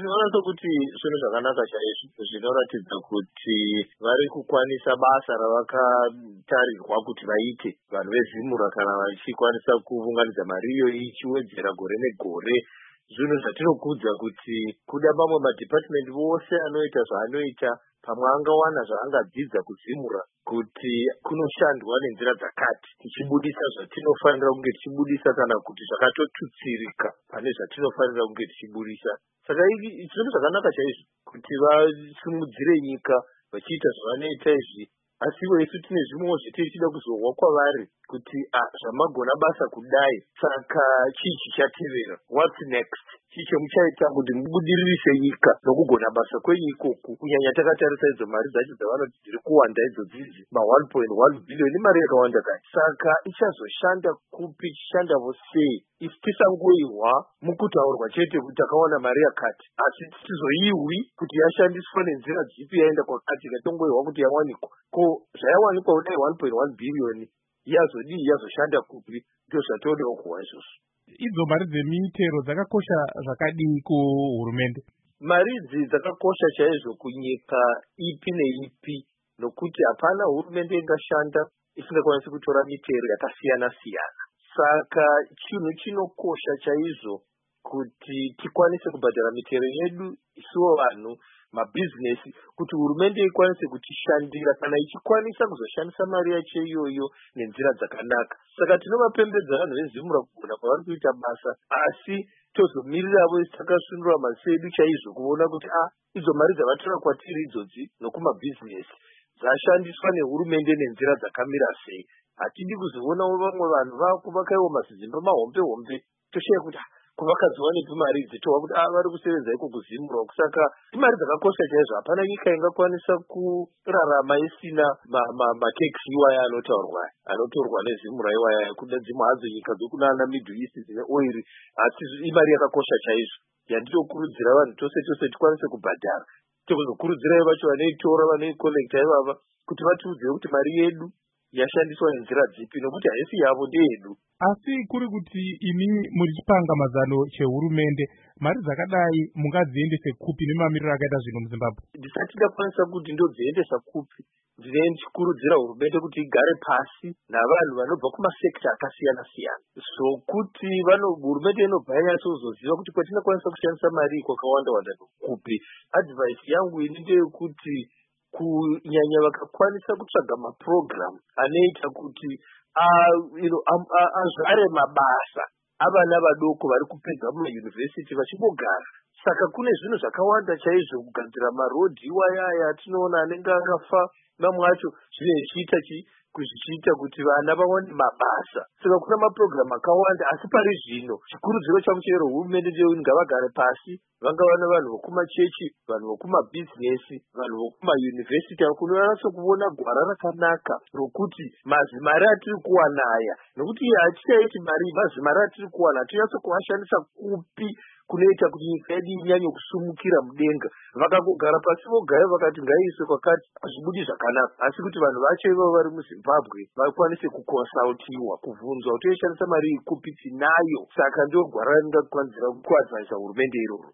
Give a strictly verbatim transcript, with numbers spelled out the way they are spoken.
Tinoona sokuti zvinhu zvakanaka chaizvo zvinoratidza kuti vari kukwanisa basa ravakatarirwa kuti vaite vanhu vezimura kana vachikwanisa kuunganidza mari iyoyi ichiwedzera gore negore. Zvinhu zvatinokudza kuti kuda mamwe madhipatimendi vose anoita zvaanoita pamwe angawana zvaangadzidza kuzimura kuti kunoshandwa nenzira dzakati tichibudisa zvatinofanira kunge tichibudisa kana kuti zvakatotutsirika pane zvatinofanira kunge tichibudisa. Saka zvinhu zvakanaka chaizvo kuti vasimudzire nyika vachiita zvavanoita izvi, asiwo isu tine zvimwewo zvetichida kuzohwa kwavari kuti zvamagona basa kudai, saka chii chichatevera, what's next, chicho muchaita kuti mubudiririse nyika nokugona basa kwenyu ikoku, kunyanya takatarisa idzo mari dzacho dzavanoti dziri kuwanda idzo dzidzi ma one point one billion imari yakawanda kati. Saka ichazoshanda kupi, chishanda sei isi tisangoihwa mukutaurwa chete kuti takawana mari yakati, asi tizoihwi kuti yashandiswa nenzira dzipi yaenda kwakati, katongoihwa kuti yawanikwa. Ko zvayawanikwa kudai one point one billion yazodii, yazoshanda kupi? Ndizvo zvatinoda kuhwa izvozvo. Idzo mari dzemitero dzakakosha zvakadii kuhurumende? Mari idzi dzakakosha chaizvo kunyika ipi neipi, nokuti hapana hurumende ingashanda isingakwanisi kutora mitero yakasiyana siyana. Saka chinhu chinokosha chaizvo kuti tikwanise kubhadhara mitero yedu isuwo vanhu, mabhizinesi, kuti hurumende ikwanise kutishandira kana ichikwanisa kuzoshandisa mari yacho iyoyo nenzira dzakanaka. Saka tinovapembedza vanhu vezimura kugona kwavari kuita basa, asi tozomiriravo takasunura maziso edu chaizvo kuona kuti a idzo mari dzavatora kwatiri idzodzi nokumabhizinesi dzashandiswa nehurumende nenzira dzakamira sei. Hatidi kuzoona vamwe vanhu vakuvakaiwo mazizimba mahombe hombe toshaya kuti kuvakadziwanepi mari idzi, tohwa kuti vari kusevenza iko kuzimura. Saka imari dzakakosha chaizvo, hapana nyika ingakwanisa kurarama isina matekisi iwaya anotaurwa anotorwa nezimura iwaya. Kuda dzimwe hadzo nyika dzokunana middle east dzine oiri, asi imari yakakosha chaizvo yandinokurudzira vanhu tose tose tikwanise kubhadhara. Tokuzokurudzirai vacho vanoitora vanoikolekta ivava kuti vatiudze kuti mari yedu yashandiswa nenzira dzipi, nokuti haisi yavo ndeyedu. Asi kuri kuti imi muchipanga mazano chehurumende, mari dzakadai mungadziendese kupi nemamiriro akaita zvino muZimbabwe? Ndisati ndakwanisa kuti ndodziendesa kupi, ndine ndichikurudzira hurumende kuti igare pasi navanhu vanobva kumasekta akasiyana siyana, so kuti hurumende inobva yanyatsozoziva kuti kwatinokwanisa kushandisa mari kwakawanda wanda kupi. Advice yangu ini ndeyekuti kunyanya vakakwanisa kutsvaga maprogram anoita kuti azvare mabasa avana vadoko vari kupedza mumayunivhesiti vachingogara. Saka kune zvinhu zvakawanda chaizvo, kugadzira marodhi iwayaya atinoona anenge akafa, mamwe acho zvine zvichiita kuzvichiita kuti vana vawane mabasa. Saka kuna maprogramu akawanda, asi pari zvino chikurudziro changu chero hurumende ndeyekuti ngavagare pasi, vangavana vanhu vokumachechi, vanhu vokumabhizinesi, vanhu vokumayunivhesiti, kunonatso kuona gwara rakanaka rokuti mazimari atiri kuwana aya, nokuti hatichaiti mari mazimari atiri kuwana hatinyatso kuashandisa kupi kunoita kuti nyika yedu inyanye kusumukira mudenga. Vakagara pasi vogara vakati ngaiiswe kwakati, hazvibudi zvakanaka, asi kuti vanhu vacho ivavo vari muZimbabwe vakwanise kukonsautiwa, kubvunzwa kuti toishandisa mari kupi, tinayo. Saka ndio gwara ringakwanisa kuadvaisa hurumende iroro.